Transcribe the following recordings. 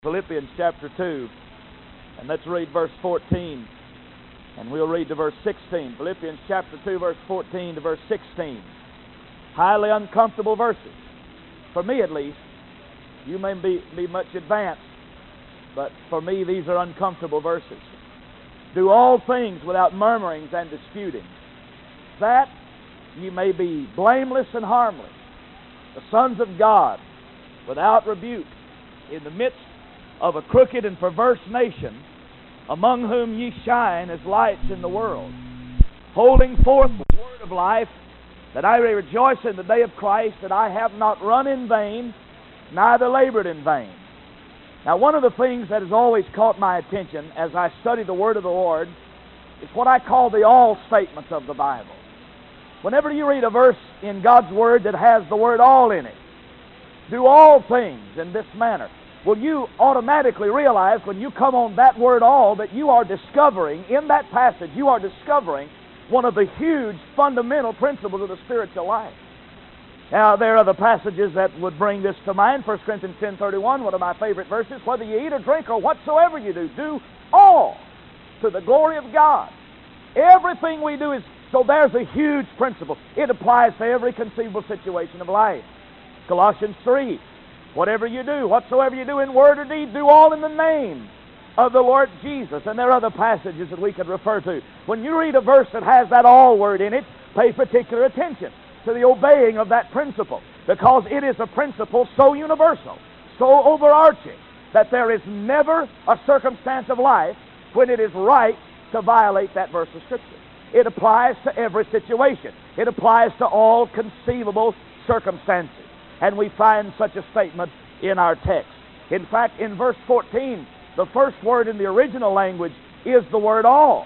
Philippians chapter 2, and let's read verse 14, and we'll read to verse 16. Philippians chapter 2, verse 14 to verse 16. Highly uncomfortable verses. For me at least. You may be much advanced, but for me these are uncomfortable verses. Do all things without murmurings and disputings, that ye may be blameless and harmless, the sons of God, without rebuke, in the midst of a crooked and perverse nation, among whom ye shine as lights in the world, holding forth the word of life, that I may rejoice in the day of Christ, that I have not run in vain, neither labored in vain. Now, one of the things that has always caught my attention as I study the word of the Lord is what I call the all statements of the Bible. Whenever you read a verse in God's word that has the word all in it, do all things in this manner, well, you automatically realize when you come on that word all that you are discovering, in that passage, you are discovering one of the huge fundamental principles of the spiritual life. Now, there are other passages that would bring this to mind. 1 Corinthians 10:31, one of my favorite verses, whether you eat or drink or whatsoever you do all to the glory of God. Everything we do is, so there's a huge principle. It applies to every conceivable situation of life. Colossians 3, whatever you do, whatsoever you do in word or deed, do all in the name of the Lord Jesus. And there are other passages that we could refer to. When you read a verse that has that all word in it, pay particular attention to the obeying of that principle, because it is a principle so universal, so overarching, that there is never a circumstance of life when it is right to violate that verse of Scripture. It applies to every situation. It applies to all conceivable circumstances. And we find such a statement in our text. In fact, in verse 14, the first word in the original language is the word all.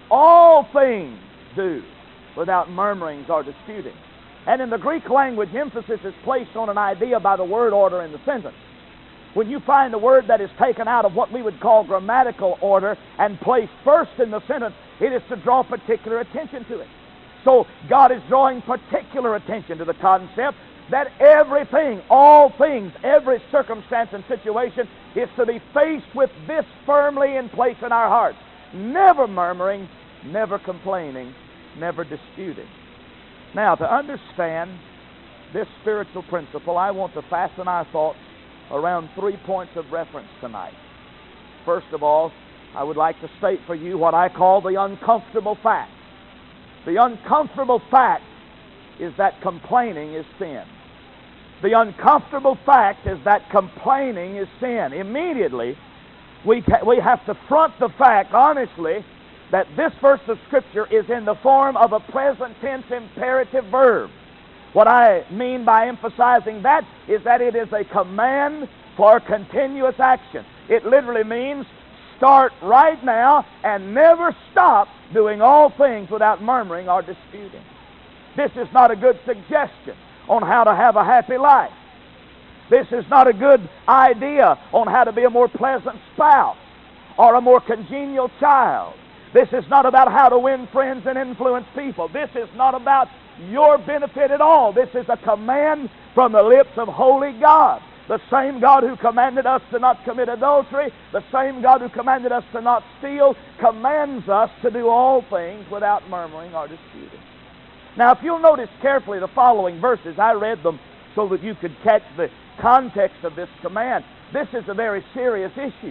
All things do without murmurings or disputings. And in the Greek language, emphasis is placed on an idea by the word order in the sentence. When you find a word that is taken out of what we would call grammatical order and placed first in the sentence, it is to draw particular attention to it. So God is drawing particular attention to the concept that everything, all things, every circumstance and situation is to be faced with this firmly in place in our hearts. Never murmuring, never complaining, never disputing. Now, to understand this spiritual principle, I want to fasten our thoughts around 3 points of reference tonight. First of all, I would like to state for you what I call the uncomfortable fact. The uncomfortable fact is that complaining is sin. The uncomfortable fact is that complaining is sin. Immediately, we have to front the fact, honestly, that this verse of Scripture is in the form of a present tense imperative verb. What I mean by emphasizing that is that it is a command for continuous action. It literally means start right now and never stop doing all things without murmuring or disputing. This is not a good suggestion on how to have a happy life. This is not a good idea on how to be a more pleasant spouse or a more congenial child. This is not about how to win friends and influence people. This is not about your benefit at all. This is a command from the lips of holy God. The same God who commanded us to not commit adultery, the same God who commanded us to not steal, commands us to do all things without murmuring or disputing. Now, if you'll notice carefully the following verses, I read them so that you could catch the context of this command. This is a very serious issue.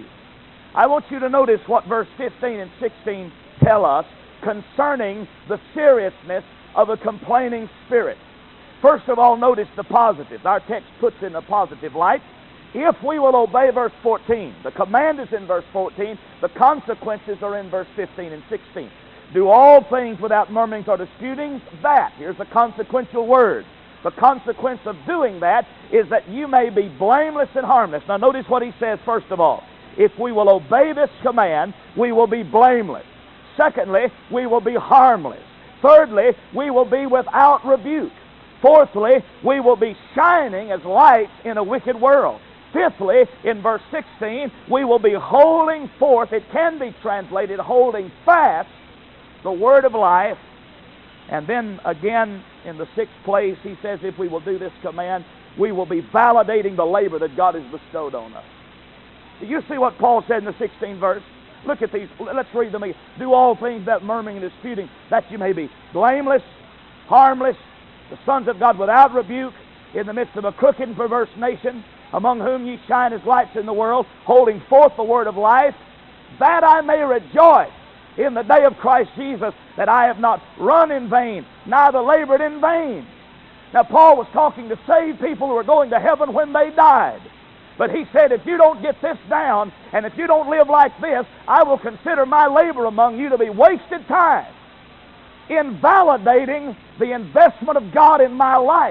I want you to notice what verse 15 and 16 tell us concerning the seriousness of a complaining spirit. First of all, notice the positives. Our text puts in a positive light. If we will obey verse 14, the command is in verse 14, the consequences are in verse 15 and 16. Do all things without murmurings or disputings, that, here's a consequential word. The consequence of doing that is that you may be blameless and harmless. Now notice what he says first of all. If we will obey this command, we will be blameless. Secondly, we will be harmless. Thirdly, we will be without rebuke. Fourthly, we will be shining as lights in a wicked world. Fifthly, in verse 16, we will be holding forth, it can be translated holding fast, the word of life. And then again, in the sixth place, he says if we will do this command, we will be validating the labor that God has bestowed on us. Do you see what Paul said in the 16th verse? Look at these. Let's read them again. Do all things without murmuring and disputing, that you may be blameless, harmless, the sons of God without rebuke, in the midst of a crooked and perverse nation, among whom ye shine as lights in the world, holding forth the word of life, that I may rejoice in the day of Christ Jesus, that I have not run in vain, neither labored in vain. Now, Paul was talking to saved people who were going to heaven when they died. But he said, if you don't get this down, and if you don't live like this, I will consider my labor among you to be wasted time, invalidating the investment of God in my life.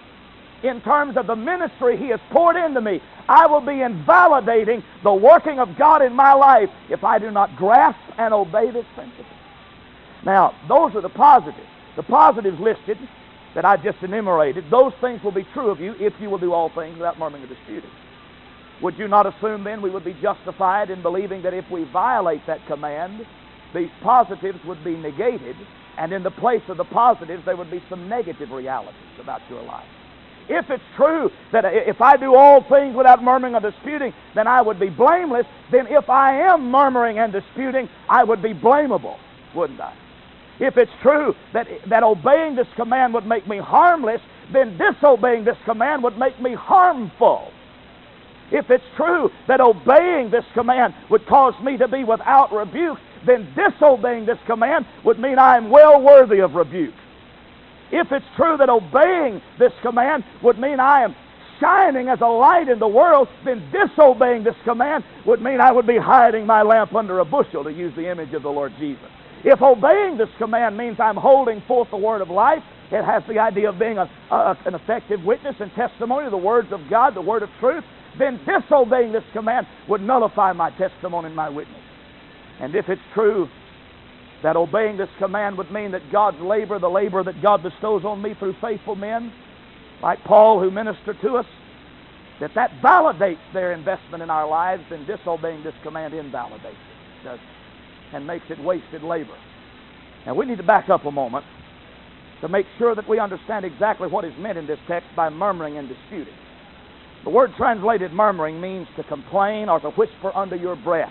In terms of the ministry He has poured into me, I will be invalidating the working of God in my life if I do not grasp and obey this principle. Now, those are the positives. The positives listed that I just enumerated, those things will be true of you if you will do all things without murmuring or disputing. Would you not assume then we would be justified in believing that if we violate that command, these positives would be negated, and in the place of the positives there would be some negative realities about your life? If it's true that if I do all things without murmuring or disputing, then I would be blameless, then if I am murmuring and disputing, I would be blamable, wouldn't I? If it's true that obeying this command would make me harmless, then disobeying this command would make me harmful. If it's true that obeying this command would cause me to be without rebuke, then disobeying this command would mean I am well worthy of rebuke. If it's true that obeying this command would mean I am shining as a light in the world, then disobeying this command would mean I would be hiding my lamp under a bushel, to use the image of the Lord Jesus. If obeying this command means I'm holding forth the word of life, it has the idea of being an effective witness and testimony of the words of God, the word of truth, then disobeying this command would nullify my testimony and my witness. And if it's true that obeying this command would mean that God's labor, the labor that God bestows on me through faithful men, like Paul who ministered to us, that validates their investment in our lives, then disobeying this command invalidates it, does it, and makes it wasted labor. Now we need to back up a moment to make sure that we understand exactly what is meant in this text by murmuring and disputing. The word translated murmuring means to complain or to whisper under your breath.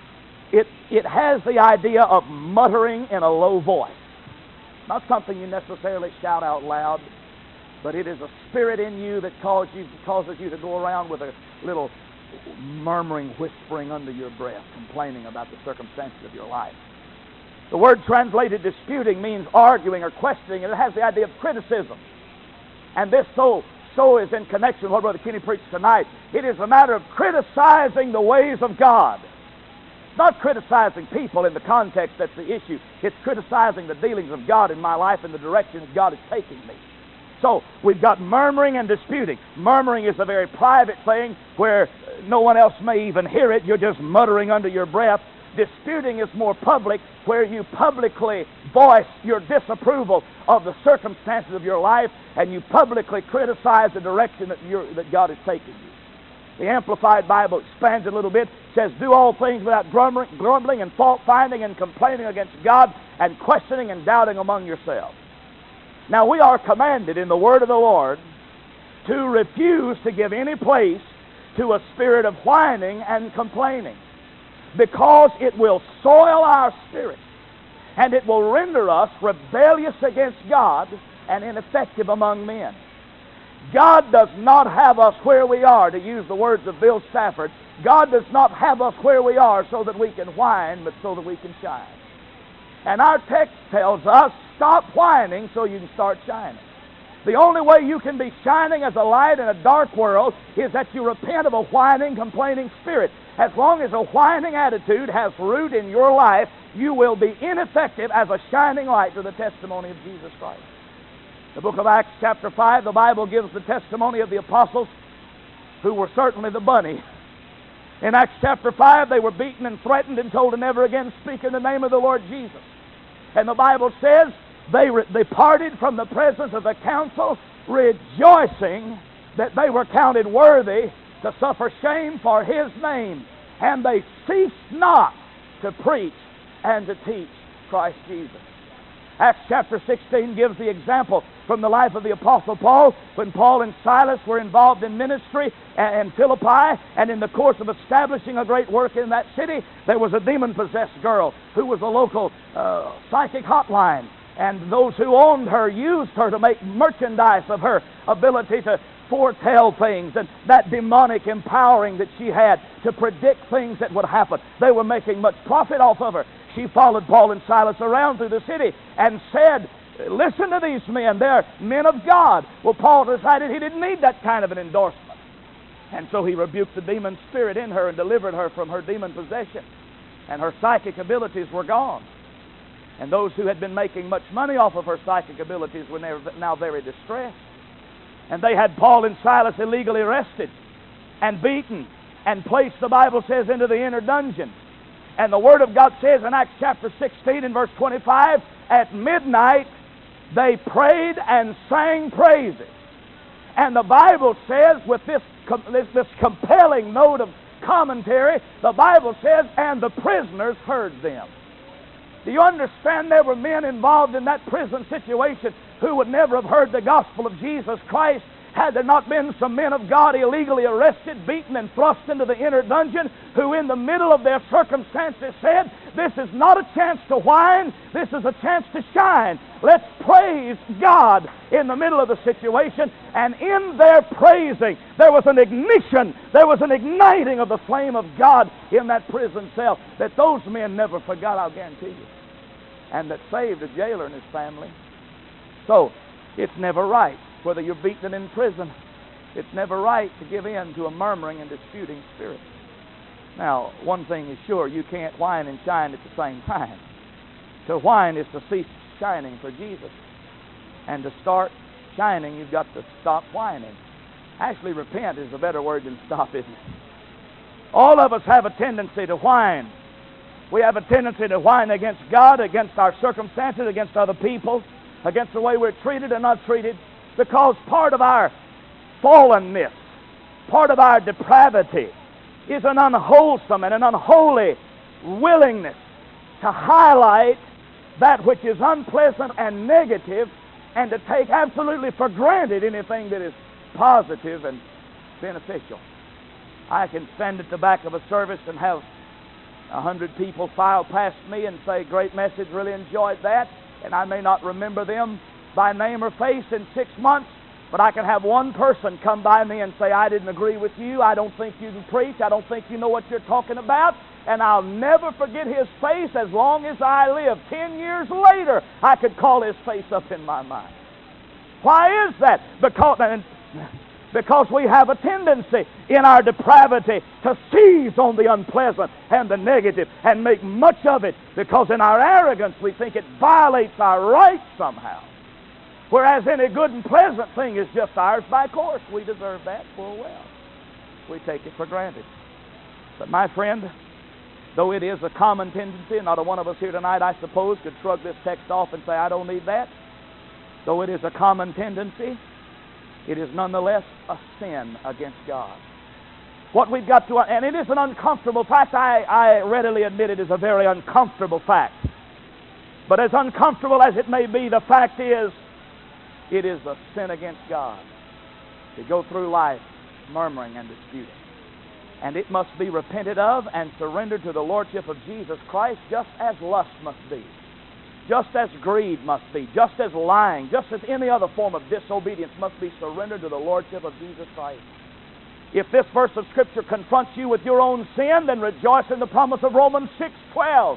It has the idea of muttering in a low voice. Not something you necessarily shout out loud, but it is a spirit in you that causes you to go around with a little murmuring, whispering under your breath, complaining about the circumstances of your life. The word translated disputing means arguing or questioning, and it has the idea of criticism. And this so is in connection with what Brother Kenny preached tonight. It is a matter of criticizing the ways of God. Not criticizing people in the context that's the issue. It's criticizing the dealings of God in my life and the direction that God is taking me. So we've got murmuring and disputing. Murmuring is a very private thing where no one else may even hear it. You're just muttering under your breath. Disputing is more public, where you publicly voice your disapproval of the circumstances of your life, and you publicly criticize the direction that God is taking you. The Amplified Bible expands it a little bit, says, do all things without grumbling and fault-finding and complaining against God and questioning and doubting among yourselves. Now, we are commanded in the Word of the Lord to refuse to give any place to a spirit of whining and complaining, because it will soil our spirit, and it will render us rebellious against God and ineffective among men. God does not have us where we are, to use the words of Bill Stafford. God does not have us where we are so that we can whine, but so that we can shine. And our text tells us, stop whining so you can start shining. The only way you can be shining as a light in a dark world is that you repent of a whining, complaining spirit. As long as a whining attitude has root in your life, you will be ineffective as a shining light to the testimony of Jesus Christ. The book of Acts chapter 5, the Bible gives the testimony of the apostles, who were certainly the bunny. In Acts chapter 5, they were beaten and threatened and told to never again speak in the name of the Lord Jesus. And the Bible says they departed from the presence of the council, rejoicing that they were counted worthy to suffer shame for His name. And they ceased not to preach and to teach Christ Jesus. Acts chapter 16 gives the example from the life of the Apostle Paul, when Paul and Silas were involved in ministry in Philippi, and in the course of establishing a great work in that city, there was a demon-possessed girl who was a local psychic hotline. And those who owned her used her to make merchandise of her ability to foretell things and that demonic empowering that she had to predict things that would happen. They were making much profit off of her. She followed Paul and Silas around through the city and said, listen to these men, they're men of God. Well, Paul decided he didn't need that kind of an endorsement. And so he rebuked the demon spirit in her and delivered her from her demon possession. And her psychic abilities were gone. And those who had been making much money off of her psychic abilities were now very distressed. And they had Paul and Silas illegally arrested and beaten and placed, the Bible says, into the inner dungeon. And the Word of God says in Acts chapter 16 and verse 25, at midnight they prayed and sang praises. And the Bible says, with this compelling note of commentary, the Bible says, and the prisoners heard them. Do you understand there were men involved in that prison situation who would never have heard the gospel of Jesus Christ had there not been some men of God illegally arrested, beaten, and thrust into the inner dungeon, who in the middle of their circumstances said, this is not a chance to whine, this is a chance to shine. Let's praise God in the middle of the situation. And in their praising, there was an ignition, there was an igniting of the flame of God in that prison cell that those men never forgot, I'll guarantee you. And that saved a jailer and his family. So, it's never right, whether you're beaten in prison, it's never right to give in to a murmuring and disputing spirit. Now, one thing is sure, you can't whine and shine at the same time. To whine is to cease shining for Jesus. And to start shining, you've got to stop whining. Actually, repent is a better word than stop, isn't it? All of us have a tendency to whine. We have a tendency to whine against God, against our circumstances, against other people, against the way we're treated and not treated, because part of our fallenness, part of our depravity, is an unwholesome and an unholy willingness to highlight that which is unpleasant and negative, and to take absolutely for granted anything that is positive and beneficial. I can stand at the back of a service and have 100 people file past me and say, great message, really enjoyed that. And I may not remember them by name or face in 6 months, but I can have one person come by me and say, I didn't agree with you, I don't think you can preach, I don't think you know what you're talking about, and I'll never forget his face as long as I live. 10 years later, I could call his face up in my mind. Why is that? Because we have a tendency in our depravity to seize on the unpleasant and the negative and make much of it, because in our arrogance we think it violates our rights somehow. Whereas any good and pleasant thing is just ours by course. We deserve that full well. We take it for granted. But my friend, though it is a common tendency, and not a one of us here tonight, I suppose, could shrug this text off and say, I don't need that. Though it is a common tendency, it is nonetheless a sin against God. What we've got to, and it is an uncomfortable fact, I readily admit it is a very uncomfortable fact. But as uncomfortable as it may be, the fact is, it is a sin against God to go through life murmuring and disputing. And it must be repented of and surrendered to the Lordship of Jesus Christ, just as lust must be, just as greed must be, just as lying, just as any other form of disobedience must be surrendered to the Lordship of Jesus Christ. If this verse of Scripture confronts you with your own sin, then rejoice in the promise of Romans 6:12.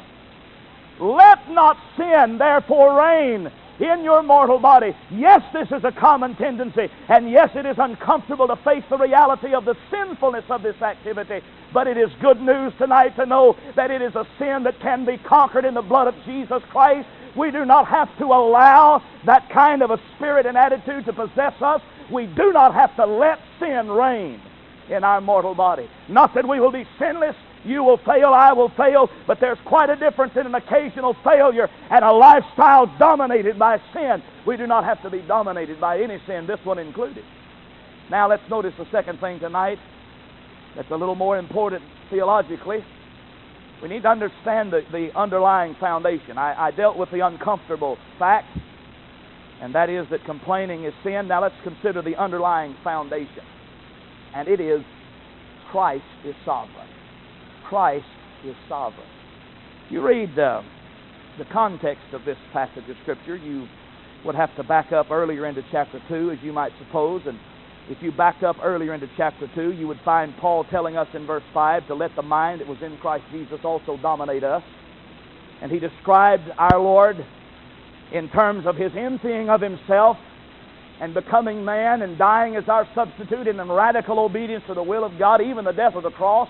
Let not sin therefore reign in your mortal body. Yes, this is a common tendency, and yes, it is uncomfortable to face the reality of the sinfulness of this activity, but it is good news tonight to know that it is a sin that can be conquered in the blood of Jesus Christ. We do not have to allow that kind of a spirit and attitude to possess us. We do not have to let sin reign in our mortal body. Not that we will be sinless. You will fail, I will fail, but there's quite a difference in an occasional failure and a lifestyle dominated by sin. We do not have to be dominated by any sin, this one included. Now let's notice the second thing tonight that's a little more important theologically. We need to understand the underlying foundation. I dealt with the uncomfortable fact, and that is that complaining is sin. Now let's consider the underlying foundation. And it is Christ is sovereign. Christ is sovereign. You read the context of this passage of Scripture, you would have to back up earlier into chapter 2, as you might suppose. And if you backed up earlier into chapter 2, you would find Paul telling us in verse 5 to let the mind that was in Christ Jesus also dominate us. And he described our Lord in terms of His emptying of Himself and becoming man and dying as our substitute in radical obedience to the will of God, even the death of the cross.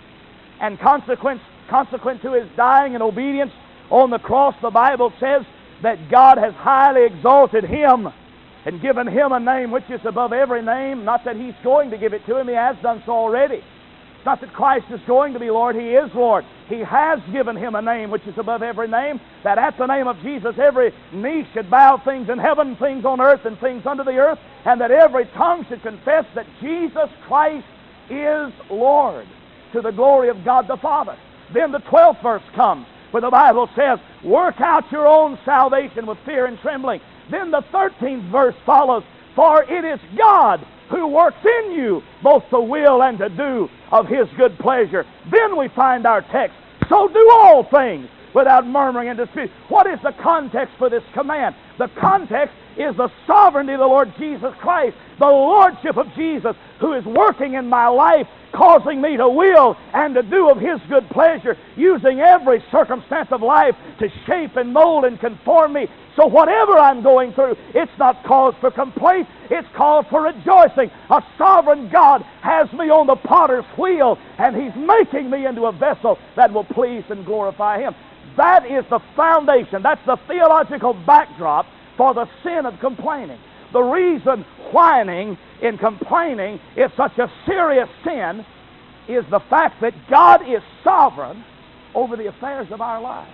And consequent to His dying and obedience on the cross, the Bible says that God has highly exalted Him and given Him a name which is above every name. Not that He's going to give it to Him, He has done so already. It's not that Christ is going to be Lord, He is Lord. He has given Him a name which is above every name, that at the name of Jesus every knee should bow, things in heaven, things on earth, and things under the earth, and that every tongue should confess that Jesus Christ is Lord, to the glory of God the Father. Then the 12th verse comes, where the Bible says, work out your own salvation with fear and trembling. Then the 13th verse follows, for it is God who works in you both to will and to do of His good pleasure. Then we find our text, so do all things without murmuring and disputing. What is the context for this command? The context is the sovereignty of the Lord Jesus Christ, the lordship of Jesus, who is working in my life, causing me to will and to do of His good pleasure, using every circumstance of life to shape and mold and conform me. So whatever I'm going through, it's not cause for complaint, it's cause for rejoicing. A sovereign God has me on the potter's wheel, and He's making me into a vessel that will please and glorify Him. That is the foundation, that's the theological backdrop for the sin of complaining. The reason whining and complaining is such a serious sin is the fact that God is sovereign over the affairs of our lives.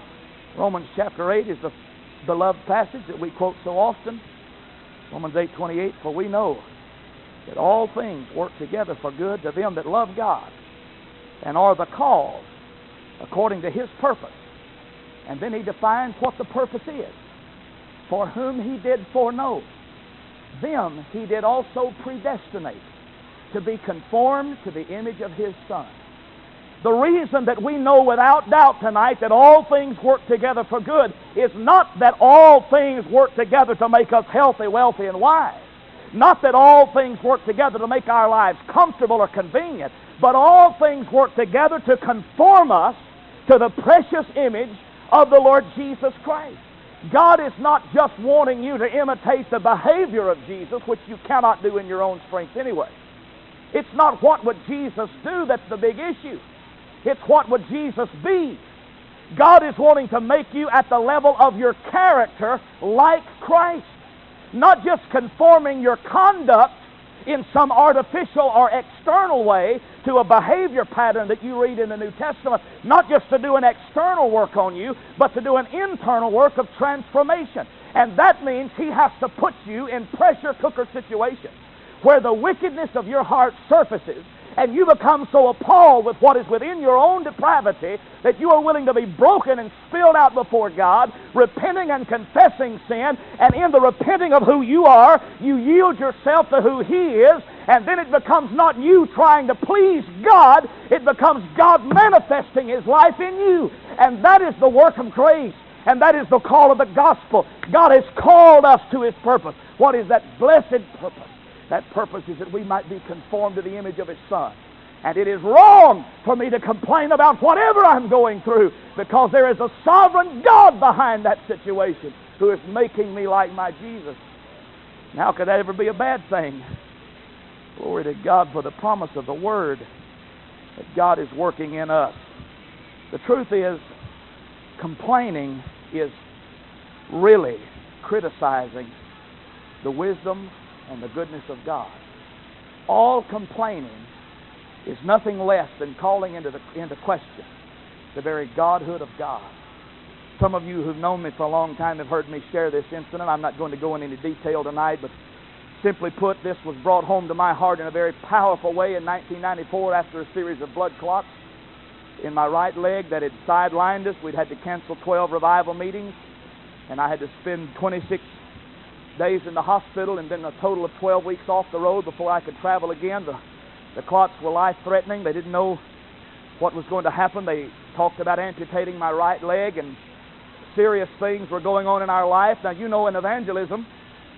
Romans chapter 8 is the beloved passage that we quote so often. Romans 8:28, for we know that all things work together for good to them that love God and are the called according to His purpose. And then he defines what the purpose is. For whom He did foreknow, them He did also predestinate to be conformed to the image of His Son. The reason that we know without doubt tonight that all things work together for good is not that all things work together to make us healthy, wealthy, and wise. Not that all things work together to make our lives comfortable or convenient, but all things work together to conform us to the precious image of the Lord Jesus Christ. God is not just wanting you to imitate the behavior of Jesus, which you cannot do in your own strength anyway. It's not what would Jesus do that's the big issue. It's what would Jesus be. God is wanting to make you at the level of your character like Christ. Not just conforming your conduct in some artificial or external way to a behavior pattern that you read in the New Testament. Not just to do an external work on you, but to do an internal work of transformation. And that means He has to put you in pressure cooker situations where the wickedness of your heart surfaces, and you become so appalled with what is within your own depravity that you are willing to be broken and spilled out before God, repenting and confessing sin, and in the repenting of who you are, you yield yourself to who He is, and then it becomes not you trying to please God, it becomes God manifesting His life in you. And that is the work of grace, and that is the call of the gospel. God has called us to His purpose. What is that blessed purpose? That purpose is that we might be conformed to the image of His Son. And it is wrong for me to complain about whatever I'm going through, because there is a sovereign God behind that situation who is making me like my Jesus. And how could that ever be a bad thing? Glory to God for the promise of the Word that God is working in us. The truth is, complaining is really criticizing the wisdom and the goodness of God. All complaining is nothing less than calling into question the very Godhood of God. Some of you who've known me for a long time have heard me share this incident. I'm not going to go into any detail tonight, but simply put, this was brought home to my heart in a very powerful way in 1994 after a series of blood clots. in my right leg that had sidelined us. We'd had to cancel 12 revival meetings, and I had to spend 26 days in the hospital and then a total of 12 weeks off the road before I could travel again. The clots were life-threatening. They didn't know what was going to happen. They talked about amputating my right leg, and serious things were going on in our life. Now, you know, in evangelism,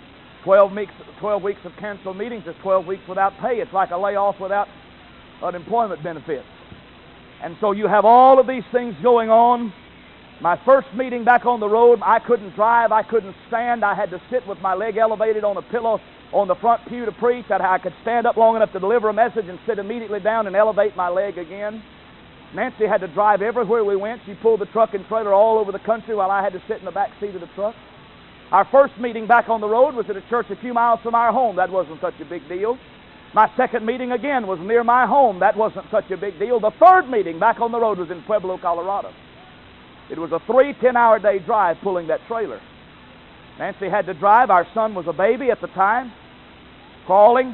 12 weeks of canceled meetings is 12 weeks without pay. It's like a layoff without unemployment benefits. And so you have all of these things going on. My first meeting back on the road, I couldn't drive, I couldn't stand. I had to sit with my leg elevated on a pillow on the front pew to preach. I could stand up long enough to deliver a message and sit immediately down and elevate my leg again. Nancy had to drive everywhere we went. She pulled the truck and trailer all over the country while I had to sit in the back seat of the truck. Our first meeting back on the road was at a church a few miles from our home. That wasn't such a big deal. My second meeting again was near my home. That wasn't such a big deal. The third meeting back on the road was in Pueblo, Colorado. It was a 3 10-hour day drive pulling that trailer. Nancy had to drive. Our son was a baby at the time, crawling.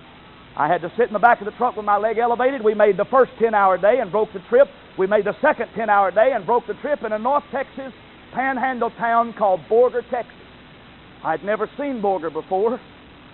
I had to sit in the back of the truck with my leg elevated. We made the first 10-hour day and broke the trip. We made the second 10-hour day and broke the trip in a North Texas panhandle town called Borger, Texas. I'd never seen Borger before.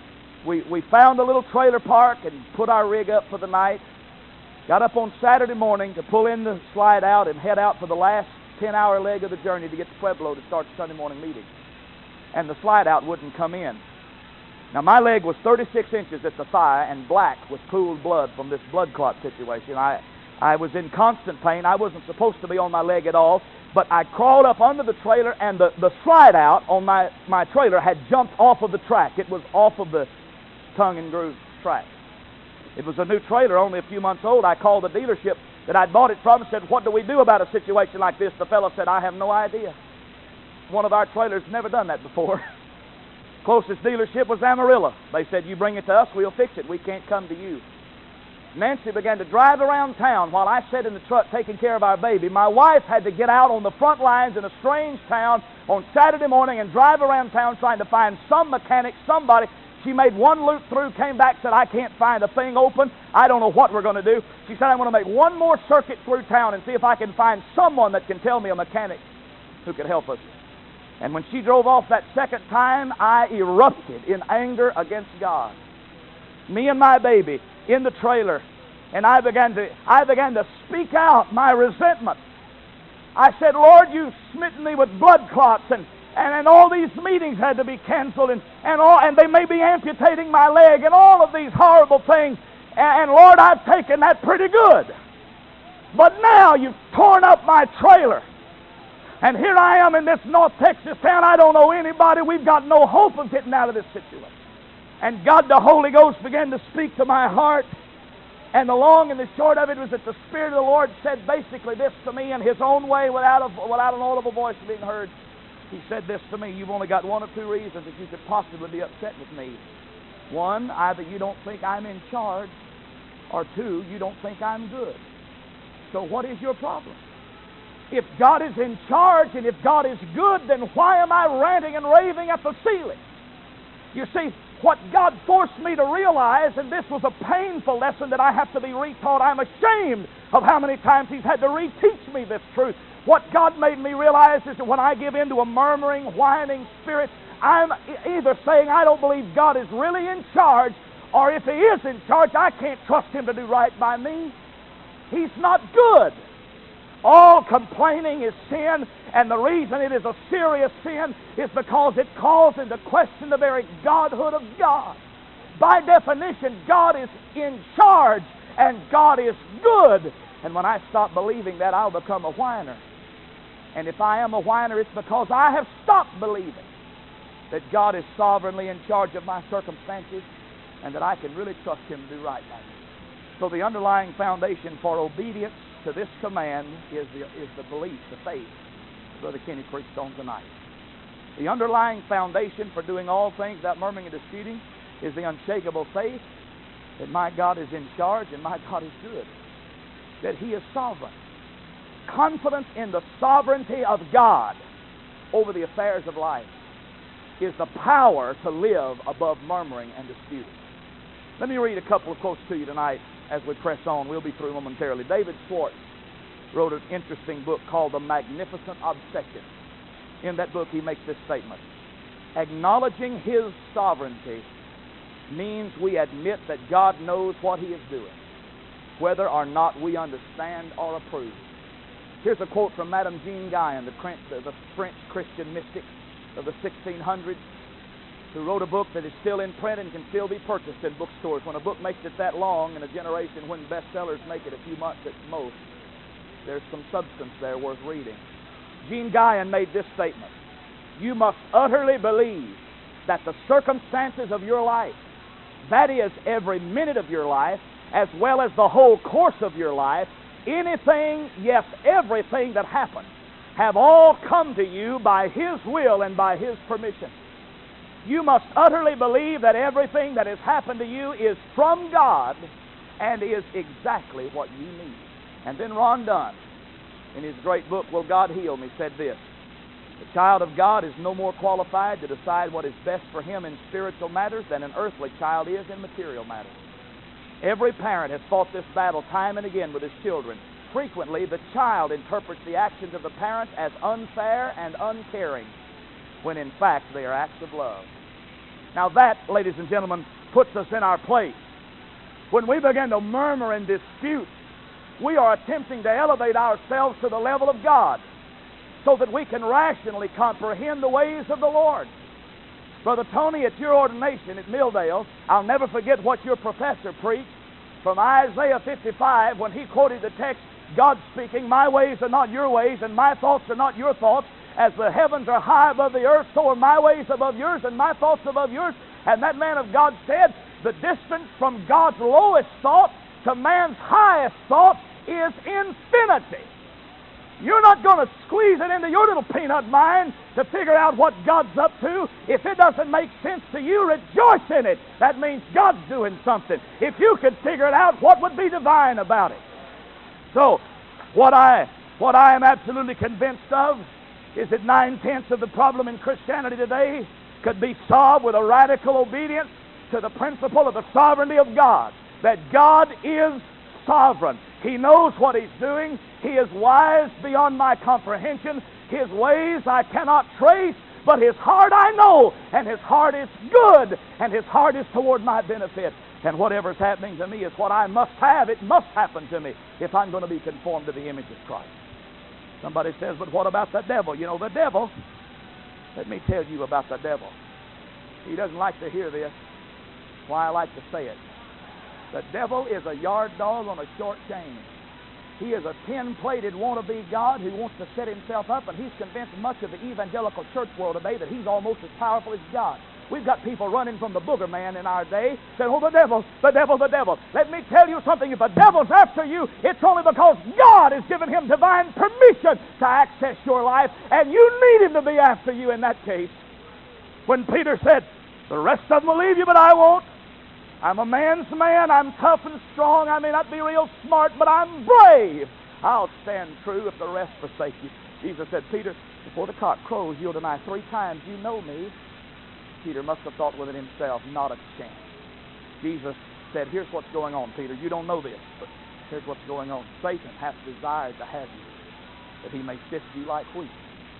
We found a little trailer park and put our rig up for the night. Got up on Saturday morning to pull in the slide out and head out for the last 10-hour leg of the journey to get to Pueblo to start the Sunday morning meeting. And the slide out wouldn't come in. Now, my leg was 36 inches at the thigh and black with pooled blood from this blood clot situation. I was in constant pain. I wasn't supposed to be on my leg at all, but I crawled up under the trailer, and the slide out on my trailer had jumped off of the track. It was off of the tongue and groove track. It was a new trailer, only a few months old. I called the dealership that I'd bought it from and said, "What do we do about a situation like this?" The fellow said, "I have no idea. One of our trailers never done that before." Closest dealership was Amarillo. They said, "You bring it to us, we'll fix it. We can't come to you." Nancy began to drive around town while I sat in the truck taking care of our baby. My wife had to get out on the front lines in a strange town on Saturday morning and drive around town trying to find some mechanic, somebody. She made one loop through, came back, said, "I can't find a thing open. I don't know what we're going to do." She said, "I'm going to make one more circuit through town and see if I can find someone that can tell me, a mechanic, who could help us." And when she drove off that second time, I erupted in anger against God. Me and my baby in the trailer, and I began to speak out my resentment. I said, "Lord, you've smitten me with blood clots, and all these meetings had to be canceled, and they may be amputating my leg, and all of these horrible things. And Lord, I've taken that pretty good. But now you've torn up my trailer. And here I am in this North Texas town. I don't know anybody. We've got no hope of getting out of this situation." And God, the Holy Ghost, began to speak to my heart. And the long and the short of it was that the Spirit of the Lord said basically this to me in His own way without an audible voice being heard. He said this to me: "You've only got one or two reasons that you could possibly be upset with me. One, either you don't think I'm in charge, or two, you don't think I'm good. So what is your problem? If God is in charge and if God is good, then why am I ranting and raving at the ceiling?" You see, what God forced me to realize, and this was a painful lesson that I have to be retaught. I'm ashamed of how many times He's had to reteach me this truth. What God made me realize is that when I give in to a murmuring, whining spirit, I'm either saying I don't believe God is really in charge, or if He is in charge, I can't trust Him to do right by me. He's not good. All complaining is sin, and the reason it is a serious sin is because it calls into question the very Godhood of God. By definition, God is in charge, and God is good. And when I stop believing that, I'll become a whiner. And if I am a whiner, it's because I have stopped believing that God is sovereignly in charge of my circumstances and that I can really trust Him to do right by me. So the underlying foundation for obedience to this command is the belief, the faith Brother Kenny preached on tonight. The underlying foundation for doing all things without murmuring and disputing is the unshakable faith that my God is in charge and my God is good, that He is sovereign. Confidence in the sovereignty of God over the affairs of life is the power to live above murmuring and disputing. Let me read a couple of quotes to you tonight as we press on. We'll be through momentarily. David Schwartz wrote an interesting book called The Magnificent Obsession. In that book, he makes this statement: acknowledging His sovereignty means we admit that God knows what He is doing, whether or not we understand or approve. Here's a quote from Madame Jean Guyon, the French Christian mystic of the 1600s, who wrote a book that is still in print and can still be purchased in bookstores. When a book makes it that long in a generation when bestsellers make it a few months at most, there's some substance there worth reading. Jean Guyon made this statement: you must utterly believe that the circumstances of your life, that is, every minute of your life, as well as the whole course of your life, anything, yes, everything that happens, have all come to you by His will and by His permission. You must utterly believe that everything that has happened to you is from God and is exactly what you need. And then Ron Dunn, in his great book, Will God Heal Me?, said this: the child of God is no more qualified to decide what is best for him in spiritual matters than an earthly child is in material matters. Every parent has fought this battle time and again with his children. Frequently, the child interprets the actions of the parent as unfair and uncaring, when in fact they are acts of love. Now that, ladies and gentlemen, puts us in our place. When we begin to murmur and dispute, we are attempting to elevate ourselves to the level of God so that we can rationally comprehend the ways of the Lord. Brother Tony, at your ordination at Milldale, I'll never forget what your professor preached from Isaiah 55 when he quoted the text, God speaking, my ways are not your ways and my thoughts are not your thoughts. As the heavens are high above the earth, so are my ways above yours and my thoughts above yours. And that man of God said, the distance from God's lowest thought to man's highest thought is infinity. You're not going to squeeze it into your little peanut mind to figure out what God's up to. If it doesn't make sense to you, rejoice in it. That means God's doing something. If you could figure it out, what would be divine about it? So, what I am absolutely convinced of is that 9/10 of the problem in Christianity today could be solved with a radical obedience to the principle of the sovereignty of God. That God is sovereign. He knows what He's doing. He is wise beyond my comprehension. His ways I cannot trace, but His heart I know, and His heart is good, and His heart is toward my benefit. And whatever's happening to me is what I must have. It must happen to me if I'm going to be conformed to the image of Christ. Somebody says, but what about the devil? You know, the devil, let me tell you about the devil. He doesn't like to hear this. That's why I like to say it. The devil is a yard dog on a short chain. He is a tin-plated wannabe God who wants to set himself up, and he's convinced much of the evangelical church world today that he's almost as powerful as God. We've got people running from the booger man in our day, saying, oh, the devil, the devil, the devil. Let me tell you something. If the devil's after you, it's only because God has given him divine permission to access your life, and you need him to be after you in that case. When Peter said, the rest of them will leave you, but I won't. I'm a man's man. I'm tough and strong. I may not be real smart, but I'm brave. I'll stand true if the rest forsake you. Jesus said, Peter, before the cock crows, you'll deny 3 times you know me. Peter must have thought within himself, not a chance. Jesus said, here's what's going on, Peter. You don't know this, but here's what's going on. Satan hath desired to have you, that he may sift you like wheat.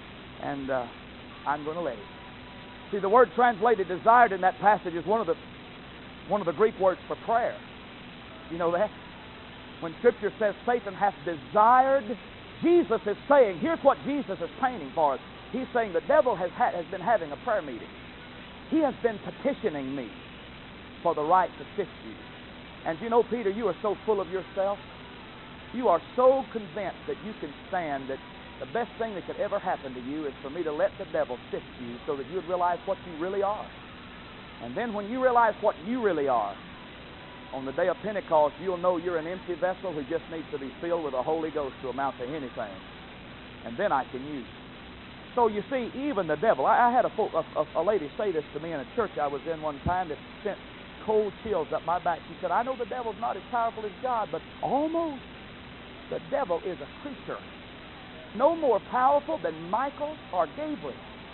And I'm going to let him. See, the word translated desired in that passage is one of the Greek words for prayer. You know that? When Scripture says Satan hath desired, Jesus is saying, here's what Jesus is painting for us. He's saying the devil has been having a prayer meeting. He has been petitioning me for the right to sift you. And you know, Peter, you are so full of yourself. You are so convinced that you can stand that the best thing that could ever happen to you is for me to let the devil sift you so that you would realize what you really are. And then when you realize what you really are, on the day of Pentecost, you'll know you're an empty vessel who just needs to be filled with the Holy Ghost to amount to anything. And then I can use it. So you see, even the devil, I had a lady say this to me in a church I was in one time that sent cold chills up my back. She said, I know the devil's not as powerful as God, but almost. The devil is a creature no more powerful than Michael or Gabriel.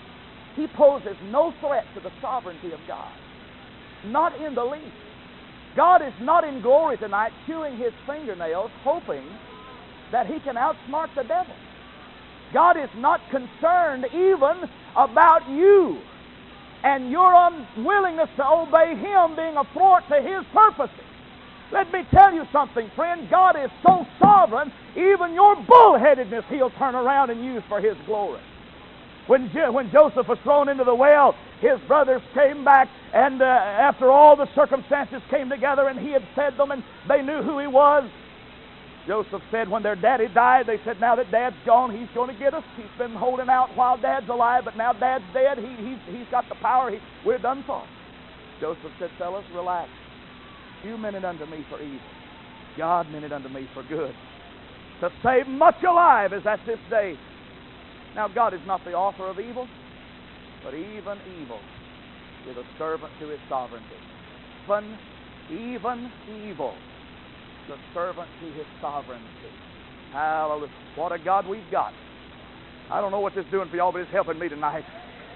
He poses no threat to the sovereignty of God. Not in the least. God is not in glory tonight chewing his fingernails, hoping that He can outsmart the devil. God is not concerned even about you and your unwillingness to obey Him being a thwart to His purposes. Let me tell you something, friend. God is so sovereign, even your bullheadedness He'll turn around and use for His glory. When Joseph was thrown into the well, his brothers came back, and after all the circumstances came together and he had fed them and they knew who he was, Joseph said when their daddy died, they said, now that Dad's gone, he's going to get us. He's been holding out while Dad's alive, but now Dad's dead. He's got the power. We're done for. Joseph said, fellas, relax. You meant it unto me for evil. God meant it unto me for good, to save much alive as at this day. Now, God is not the author of evil, but even evil is a servant to His sovereignty. Even evil is a servant to His sovereignty. Hallelujah. What a God we've got. I don't know what this is doing for y'all, but it's helping me tonight.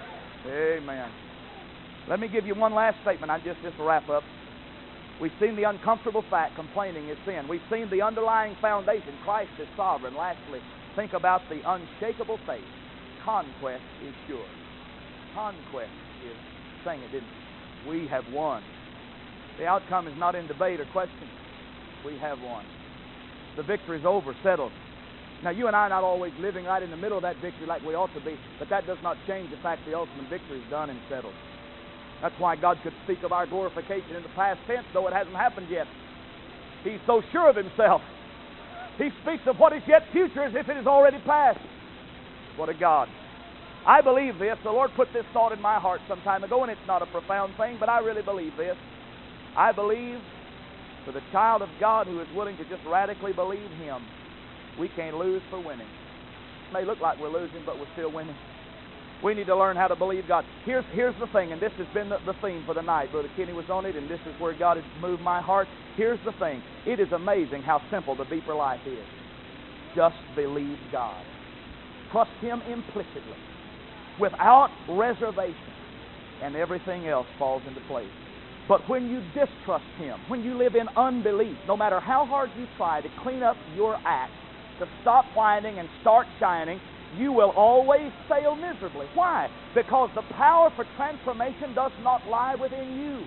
Amen. Let me give you one last statement. Just to wrap up. We've seen the uncomfortable fact, complaining is sin. We've seen the underlying foundation, Christ is sovereign. Lastly, think about the unshakable faith. Conquest is sure. Conquest is saying it, didn't it? We have won. The outcome is not in debate or question. We have won. The victory is over, settled. Now, you and I are not always living right in the middle of that victory like we ought to be, but that does not change the fact the ultimate victory is done and settled. That's why God could speak of our glorification in the past tense, though it hasn't happened yet. He's so sure of Himself. He speaks of what is yet future as if it is already past. What a God. I believe this. The Lord put this thought in my heart some time ago, and it's not a profound thing, but I really believe this. I believe for the child of God who is willing to just radically believe Him, we can't lose for winning. It may look like we're losing, but we're still winning. We need to learn how to believe God. Here's the thing, and this has been the theme for the night. Brother Kenny was on it, and this is where God has moved my heart. Here's the thing. It is amazing how simple the deeper life is. Just believe God. Trust Him implicitly, without reservation, and everything else falls into place. But when you distrust Him, when you live in unbelief, no matter how hard you try to clean up your act, to stop whining and start shining, you will always fail miserably. Why? Because the power for transformation does not lie within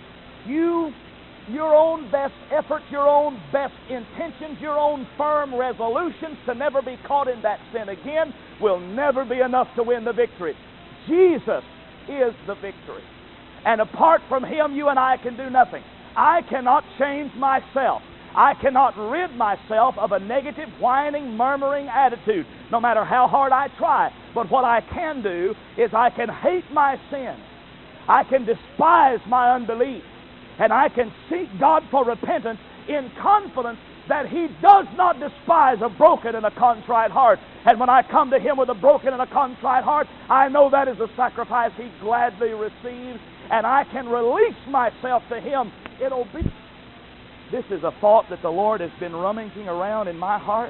you. Your own best efforts, your own best intentions, your own firm resolutions to never be caught in that sin again will never be enough to win the victory. Jesus is the victory. And apart from Him, you and I can do nothing. I cannot change myself. I cannot rid myself of a negative, whining, murmuring attitude, no matter how hard I try. But what I can do is I can hate my sin. I can despise my unbelief. And I can seek God for repentance in confidence that He does not despise a broken and a contrite heart. And when I come to Him with a broken and a contrite heart, I know that is a sacrifice He gladly receives, and I can release myself to Him in obedience. This is a thought that the Lord has been rummaging around in my heart.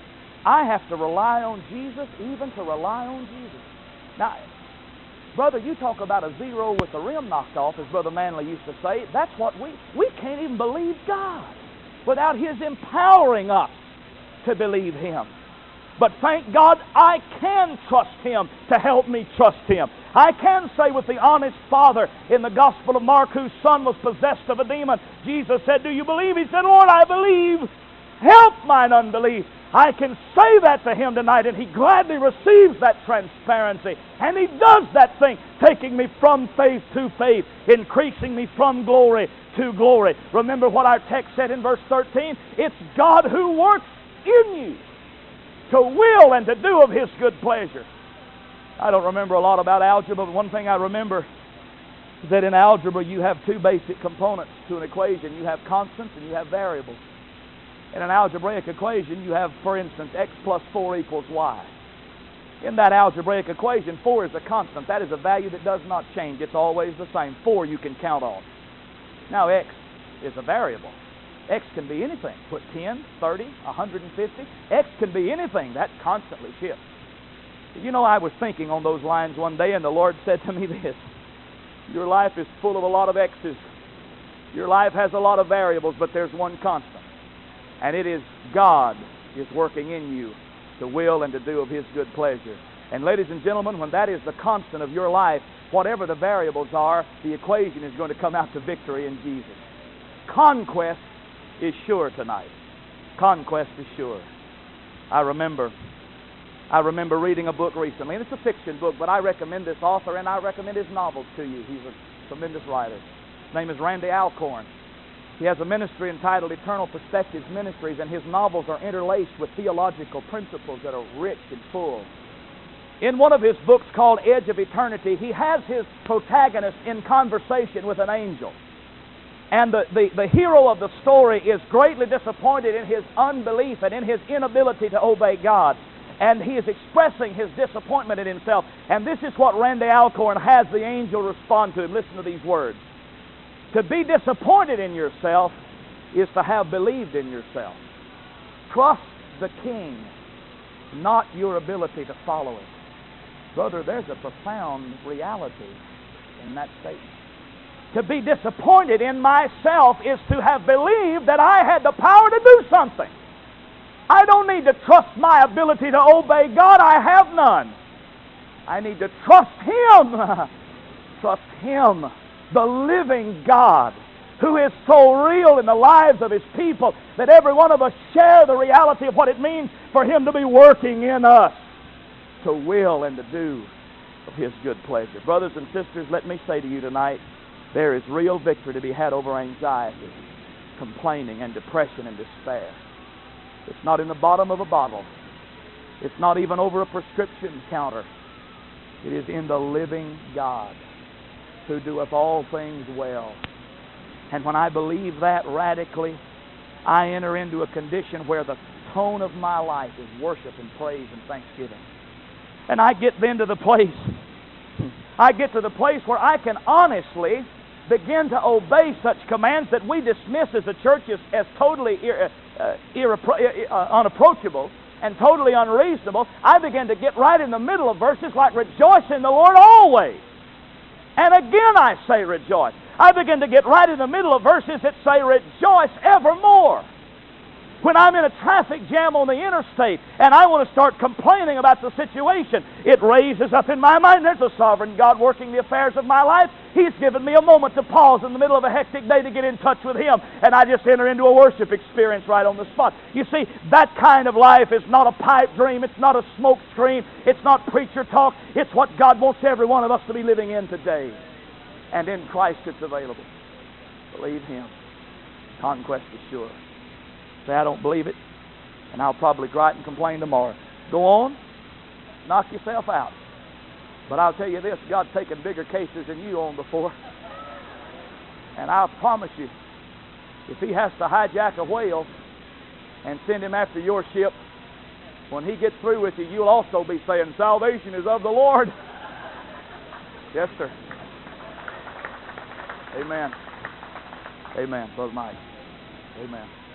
I have to rely on Jesus, even to rely on Jesus. Now, brother, you talk about a zero with the rim knocked off, as Brother Manley used to say. That's what we can't even believe God without His empowering us to believe Him. But thank God I can trust Him to help me trust Him. I can say with the honest father in the Gospel of Mark, whose son was possessed of a demon, Jesus said, "Do you believe?" He said, "Lord, I believe. Help mine unbelief." I can say that to Him tonight, and He gladly receives that transparency. And He does that thing, taking me from faith to faith, increasing me from glory to glory. Remember what our text said in verse 13? It's God who works in you to will and to do of His good pleasure. I don't remember a lot about algebra, but one thing I remember is that in algebra you have two basic components to an equation. You have constants and you have variables. In an algebraic equation, you have, for instance, x plus 4 equals y. In that algebraic equation, 4 is a constant. That is a value that does not change. It's always the same. 4 you can count on. Now, x is a variable. X can be anything. Put 10, 30, 150. X can be anything. That constantly shifts. You know, I was thinking on those lines one day, and the Lord said to me this: your life is full of a lot of X's. Your life has a lot of variables, but there's one constant. And it is God is working in you to will and to do of His good pleasure. And ladies and gentlemen, when that is the constant of your life, whatever the variables are, the equation is going to come out to victory in Jesus. Conquest is sure tonight. Conquest is sure. I remember reading a book recently, and it's a fiction book, but I recommend this author and I recommend his novels to you. He's a tremendous writer. His name is Randy Alcorn. He has a ministry entitled Eternal Perspectives Ministries, and his novels are interlaced with theological principles that are rich and full. In one of his books called Edge of Eternity, he has his protagonist in conversation with an angel. And the hero of the story is greatly disappointed in his unbelief and in his inability to obey God. And he is expressing his disappointment in himself. And this is what Randy Alcorn has the angel respond to him. Listen to these words. To be disappointed in yourself is to have believed in yourself. Trust the King, not your ability to follow it. Brother, there's a profound reality in that statement. To be disappointed in myself is to have believed that I had the power to do something. I don't need to trust my ability to obey God. I have none. I need to trust Him. Trust Him, the living God, who is so real in the lives of His people that every one of us share the reality of what it means for Him to be working in us to will and to do of His good pleasure. Brothers and sisters, let me say to you tonight, there is real victory to be had over anxiety, complaining, and depression and despair. It's not in the bottom of a bottle. It's not even over a prescription counter. It is in the living God who doeth all things well. And when I believe that radically, I enter into a condition where the tone of my life is worship and praise and thanksgiving. And I get then to the place, where I can honestly begin to obey such commands that we dismiss as a church as totally unapproachable and totally unreasonable. I begin to get right in the middle of verses like rejoice in the Lord always. And again I say rejoice. I begin to get right in the middle of verses that say rejoice evermore. When I'm in a traffic jam on the interstate and I want to start complaining about the situation, it raises up in my mind, there's a sovereign God working the affairs of my life. He's given me a moment to pause in the middle of a hectic day to get in touch with Him, and I just enter into a worship experience right on the spot. You see, that kind of life is not a pipe dream. It's not a smoke screen. It's not preacher talk. It's what God wants every one of us to be living in today. And in Christ it's available. Believe Him. Conquest is sure. Say, I don't believe it, and I'll probably gripe and complain tomorrow. Go on, knock yourself out. But I'll tell you this, God's taken bigger cases than you on before. And I'll promise you, if He has to hijack a whale and send him after your ship, when He gets through with you, you'll also be saying, salvation is of the Lord. Yes, sir. Amen. Amen, Brother Mike. Amen.